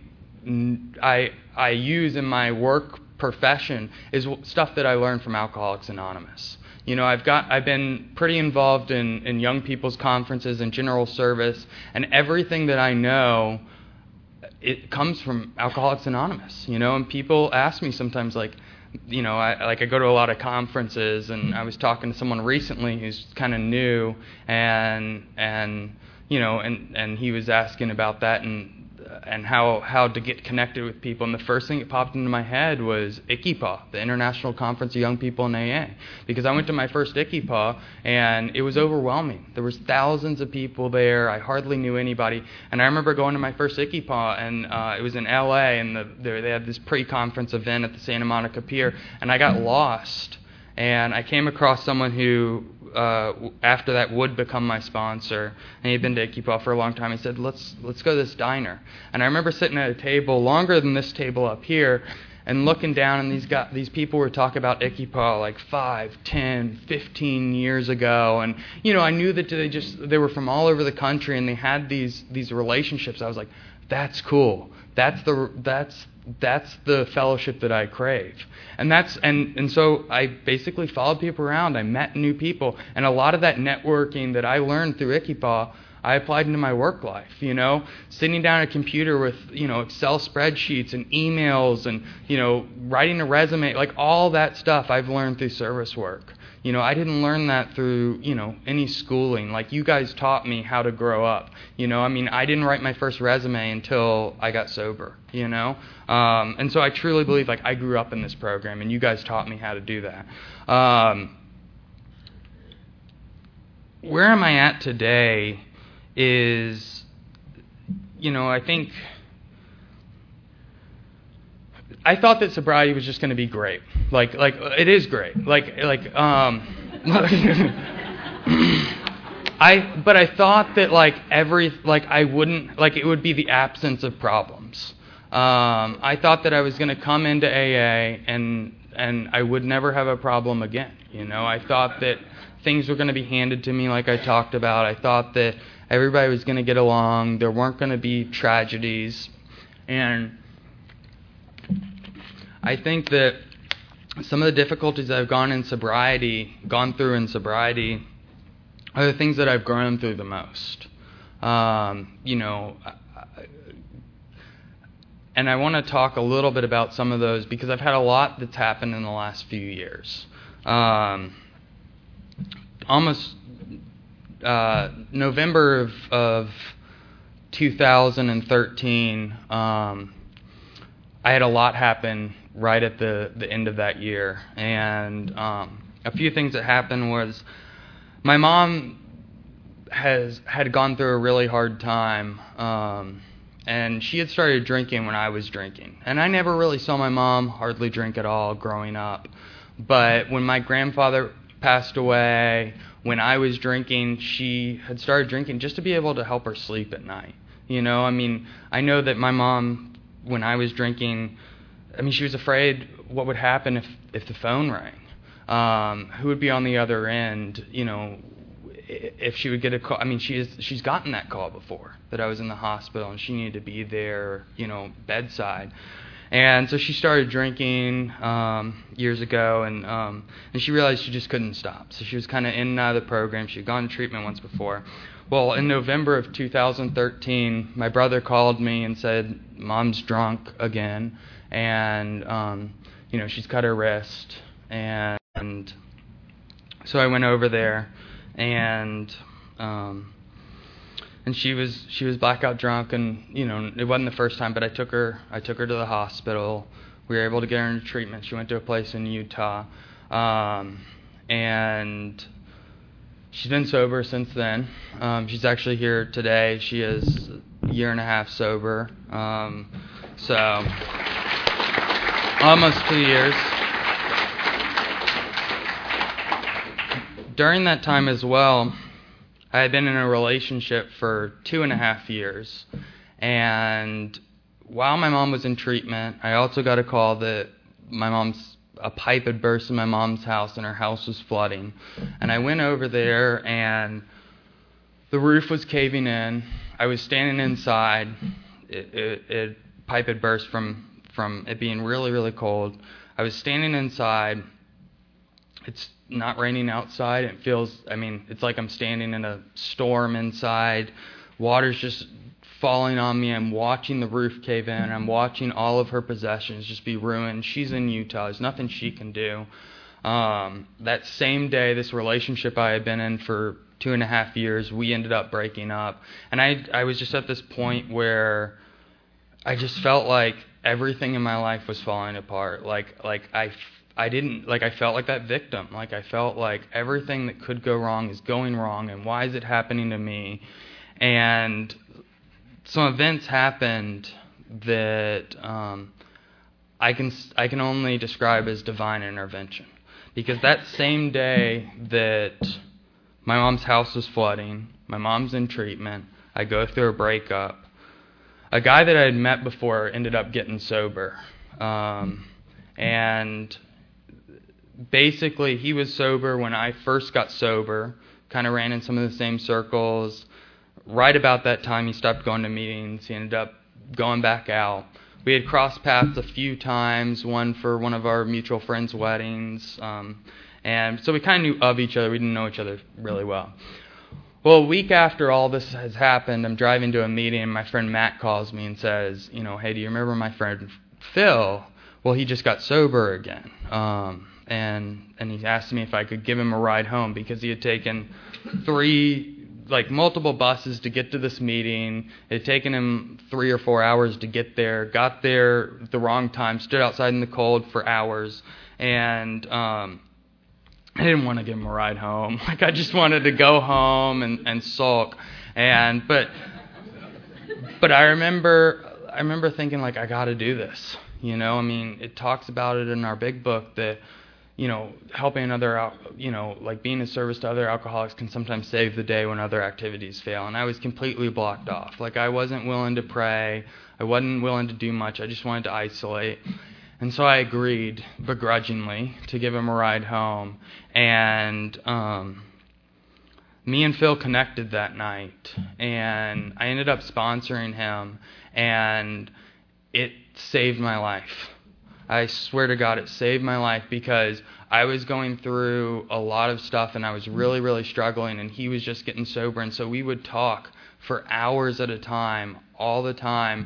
use in my work profession is stuff that I learned from Alcoholics Anonymous. I've been pretty involved in young people's conferences and general service, and everything that I know, it comes from Alcoholics Anonymous. And people ask me sometimes, like, I go to a lot of conferences, and I was talking to someone recently who's kind of new, and he was asking about that and how to get connected with people. And the first thing that popped into my head was ICYPAW, the International Conference of Young People in AA. Because I went to my first ICYPAW, and it was overwhelming. There was thousands of people there. I hardly knew anybody. And I remember going to my first ICYPAW, and it was in LA, and they had this pre-conference event at the Santa Monica Pier, and I got lost. And I came across someone who, after that, would become my sponsor. And he'd been to ICYPAW for a long time. He said, let's go to this diner. And I remember sitting at a table longer than this table up here, and looking down, and these people were talking about ICYPAW like 5, 10, 15 years ago. And, I knew that they were from all over the country, and they had these relationships. I was like, that's cool. That's the fellowship that I crave. And so I basically followed people around. I met new people, and a lot of that networking that I learned through ICYPAW, I applied into my work life. Sitting down at a computer with Excel spreadsheets and emails, and writing a resume, like all that stuff I've learned through service work. I didn't learn that through, any schooling. Like, you guys taught me how to grow up. I didn't write my first resume until I got sober, And so I truly believe, like, I grew up in this program, and you guys taught me how to do that. Where am I at today is, I thought that sobriety was just going to be great. Like it is great. But I thought that it would be the absence of problems. I thought that I was going to come into AA and I would never have a problem again. I thought that things were going to be handed to me like I talked about. I thought that everybody was going to get along. There weren't going to be tragedies. And I think that some of the difficulties I've gone through in sobriety, are the things that I've grown through the most. I want to talk a little bit about some of those because I've had a lot that's happened in the last few years. November of 2013, I had a lot happen right at the end of that year. And a few things that happened was my mom had gone through a really hard time, and she had started drinking when I was drinking. And I never really saw my mom hardly drink at all growing up. But when my grandfather passed away, when I was drinking, she had started drinking just to be able to help her sleep at night. You know, I mean, I know that my mom, when I was drinking, I mean, she was afraid what would happen if the phone rang. Who would be on the other end, you know, if she would get a call. I mean, she's gotten that call before, that I was in the hospital and she needed to be there, you know, bedside. And so she started drinking years ago, and she realized she just couldn't stop. So she was kind of in and out of the program. She had gone to treatment once before. Well, in November of 2013, my brother called me and said, Mom's drunk again, and you know, she's cut her wrist. And so I went over there, and she was blackout drunk, and you know, it wasn't the first time, but I took her to the hospital. We were able to get her into treatment. She went to a place in Utah, and she's been sober since then. She's actually here today. She is a year and a half sober, so almost 2 years. During that time as well, I had been in a relationship for 2.5 years, and while my mom was in treatment, I also got a call that a pipe had burst in my mom's house and her house was flooding. And I went over there, and the roof was caving in. I was standing inside. Pipe had burst from it being really, really cold. I was standing inside. It's not raining outside. It feels, I mean, it's like I'm standing in a storm inside. Water's just falling on me. I'm watching the roof cave in. I'm watching all of her possessions just be ruined. She's in Utah. There's nothing she can do. That same day, this relationship I had been in for 2.5 years, we ended up breaking up. And I was just at this point where I just felt like everything in my life was falling apart. I felt like that victim. Like I felt like everything that could go wrong is going wrong, and why is it happening to me? And some events happened that I can only describe as divine intervention. Because that same day that my mom's house was flooding, my mom's in treatment, I go through a breakup, a guy that I had met before ended up getting sober. And basically, he was sober when I first got sober, kind of ran in some of the same circles. Right about that time, he stopped going to meetings. He ended up going back out. We had crossed paths a few times, one for one of our mutual friends' weddings. And so we kind of knew of each other. We didn't know each other really well. Well, a week after all this has happened, I'm driving to a meeting, and my friend Matt calls me and says, you know, hey, do you remember my friend Phil? Well, he just got sober again. And he asked me if I could give him a ride home because he had taken multiple buses to get to this meeting. It had taken him 3 or 4 hours to get there, got there the wrong time, stood outside in the cold for hours, and I didn't want to give him a ride home. Like, I just wanted to go home and sulk. But I remember thinking, like, I got to do this. You know, I mean, it talks about it in our big book that, you know, helping another, you know, like being of service to other alcoholics can sometimes save the day when other activities fail. And I was completely blocked off. Like, I wasn't willing to pray. I wasn't willing to do much. I just wanted to isolate. And so I agreed, begrudgingly, to give him a ride home. And me and Phil connected that night. And I ended up sponsoring him. And it saved my life. I swear to God, it saved my life because I was going through a lot of stuff and I was really, really struggling, and he was just getting sober. And so we would talk for hours at a time, all the time,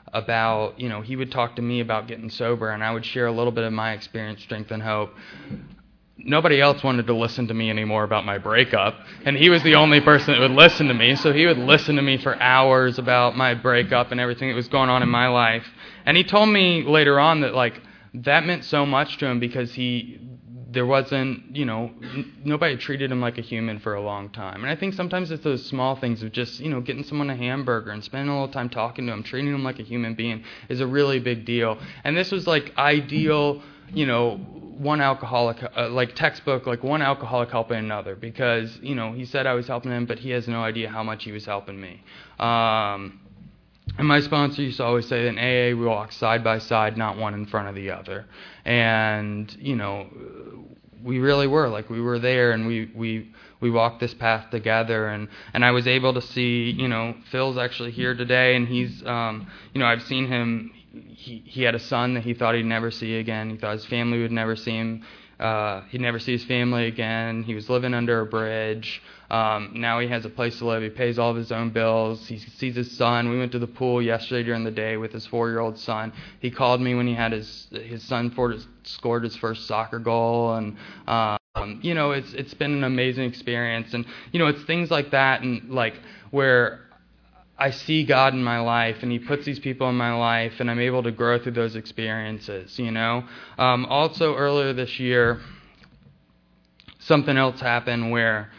about, he would talk to me about getting sober, and I would share a little bit of my experience, strength, and hope. Nobody else wanted to listen to me anymore about my breakup, and he was the only person that would listen to me. So he would listen to me for hours about my breakup and everything that was going on in my life. And he told me later on that, that meant so much to him because there wasn't, nobody treated him like a human for a long time. And I think sometimes it's those small things of just, getting someone a hamburger and spending a little time talking to him, treating him like a human being is a really big deal. And this was ideal, one alcoholic, textbook, one alcoholic helping another, because, he said I was helping him, but he has no idea how much he was helping me. And my sponsor used to always say that in AA we walk side by side, not one in front of the other. And, we really were. We were there, and we walked this path together. And I was able to see, Phil's actually here today, and he's, I've seen him. He had a son that he thought he'd never see again. He thought his family would never see him. He'd never see his family again. He was living under a bridge. Now he has a place to live. He pays all of his own bills. He sees his son. We went to the pool yesterday during the day with his 4-year-old son. He called me when he had his son scored his first soccer goal. And, it's been an amazing experience. And, it's things like that and where I see God in my life, and He puts these people in my life, and I'm able to grow through those experiences, Also, earlier this year, something else happened where,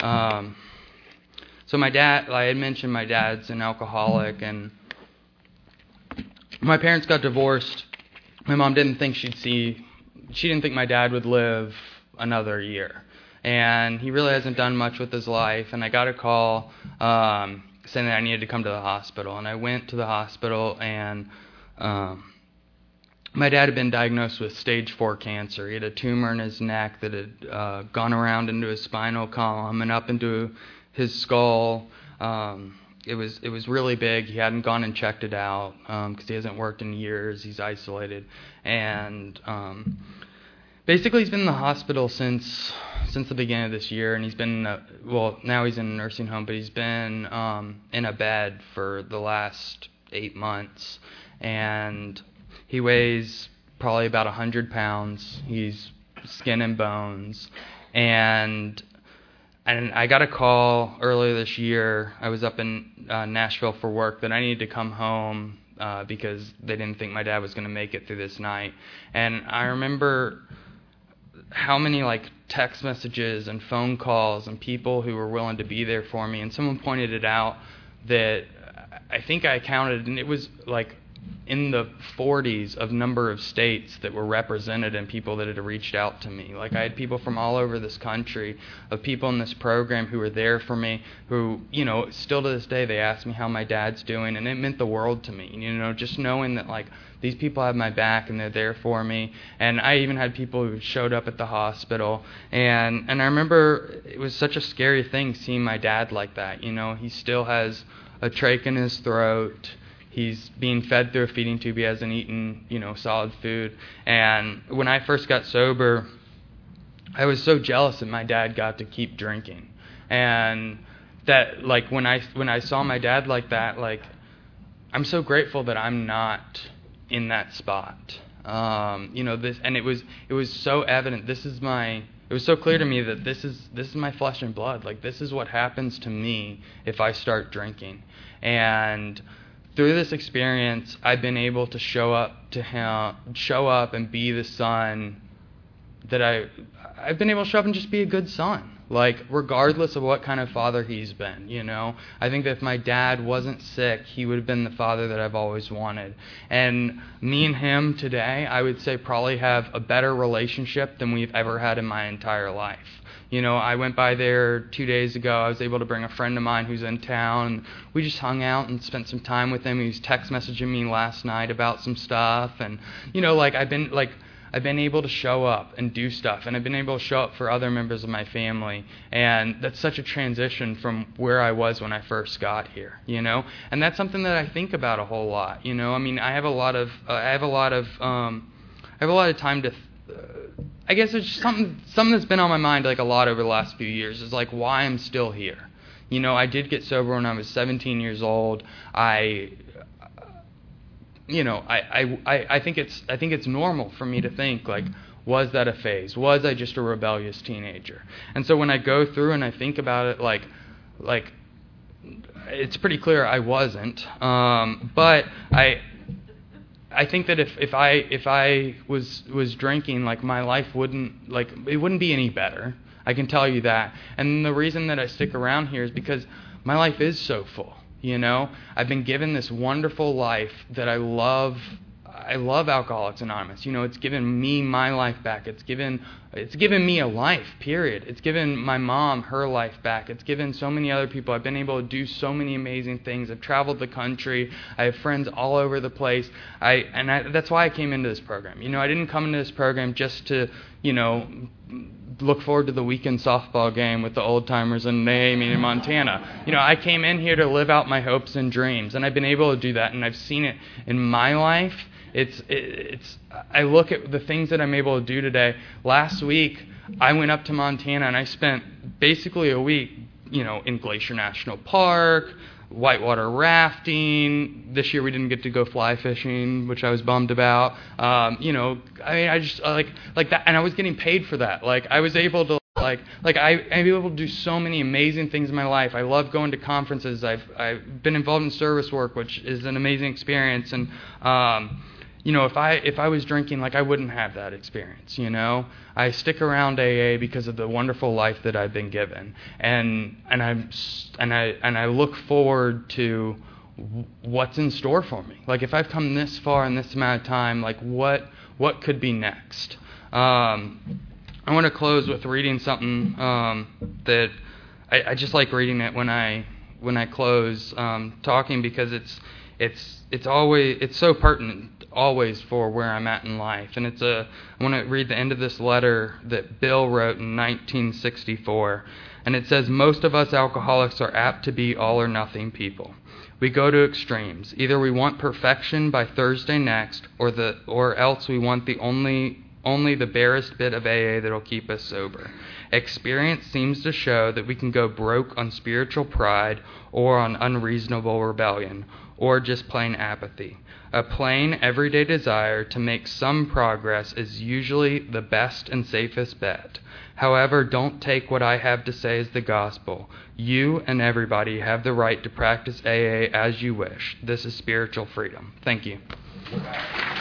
so my dad, I had mentioned my dad's an alcoholic, and my parents got divorced. My mom didn't think she didn't think my dad would live another year. And he really hasn't done much with his life, and I got a call, saying that I needed to come to the hospital. And I went to the hospital, and my dad had been diagnosed with stage 4 cancer. He had a tumor in his neck that had gone around into his spinal column and up into his skull. It was really big. He hadn't gone and checked it out because he hasn't worked in years. He's isolated. And basically he's been in the hospital since the beginning of this year, and he's been now he's in a nursing home, but he's been in a bed for the last 8 months, and he weighs probably about 100 pounds. He's skin and bones, and I got a call earlier this year. I was up in Nashville for work that I needed to come home because they didn't think my dad was going to make it through this night, and I remember how many text messages and phone calls and people who were willing to be there for me. And someone pointed it out that I think I counted, and it was in the 40s of number of states that were represented and people that had reached out to me. I had people from all over this country, of people in this program who were there for me, who, still to this day they ask me how my dad's doing, and it meant the world to me, just knowing that these people have my back and they're there for me. And I even had people who showed up at the hospital, and I remember it was such a scary thing seeing my dad like that. He still has a trach in his throat. He's being fed through a feeding tube. He hasn't eaten, solid food. And when I first got sober, I was so jealous that my dad got to keep drinking. And that, when I saw my dad like that, I'm so grateful that I'm not in that spot. And it was so evident. It was so clear to me that this is my flesh and blood. This is what happens to me if I start drinking. And through this experience, I've been able to show up and be the son that I've been able to show up and just be a good son. Regardless of what kind of father he's been, I think that if my dad wasn't sick, he would have been the father that I've always wanted. And me and him today, I would say probably have a better relationship than we've ever had in my entire life. I went by there 2 days ago. I was able to bring a friend of mine who's in town. We just hung out and spent some time with him. He was text messaging me last night about some stuff. And, I've been able to show up and do stuff, and I've been able to show up for other members of my family, and that's such a transition from where I was when I first got here, and that's something that I think about a whole lot, I have a lot of time to, I guess it's just something that's been on my mind a lot over the last few years is why I'm still here. I did get sober when I was 17 years old. I I think it's normal for me to think like, was that a phase? Was I just a rebellious teenager? And so when I go through and I think about it, like it's pretty clear I wasn't. But I think that if I was drinking, like my life wouldn't be any better. I can tell you that. And the reason that I stick around here is because my life is so full. I've been given this wonderful life that I love. I love Alcoholics Anonymous. It's given me my life back. It's given me a life, period. It's given my mom her life back. It's given so many other people. I've been able to do so many amazing things. I've traveled the country. I have friends all over the place. That's why I came into this program. I didn't come into this program just to, look forward to the weekend softball game with the old timers in Miami and Montana. I came in here to live out my hopes and dreams, and I've been able to do that, and I've seen it in my life. I look at the things that I'm able to do today. Last week, I went up to Montana and I spent basically a week, in Glacier National Park, whitewater rafting. This year we didn't get to go fly fishing, which I was bummed about. I just like that, and I was getting paid for that. Like I was able to I'm able to do so many amazing things in my life. I love going to conferences. I've been involved in service work, which is an amazing experience. And if I was drinking, I wouldn't have that experience. I stick around AA because of the wonderful life that I've been given, and I look forward to what's in store for me. Like if I've come this far in this amount of time, what could be next? I want to close with reading something that I just like reading it when I close talking, because it's so pertinent always for where I'm at in life. And I want to read the end of this letter that Bill wrote in 1964, and it says, "Most of us alcoholics are apt to be all or nothing people. We go to extremes. Either we want perfection by Thursday next, or else we want only the barest bit of AA that'll keep us sober. Experience seems to show that we can go broke on spiritual pride or on unreasonable rebellion, or just plain apathy. A plain, everyday desire to make some progress is usually the best and safest bet. However, don't take what I have to say as the gospel. You and everybody have the right to practice AA as you wish. This is spiritual freedom." Thank you.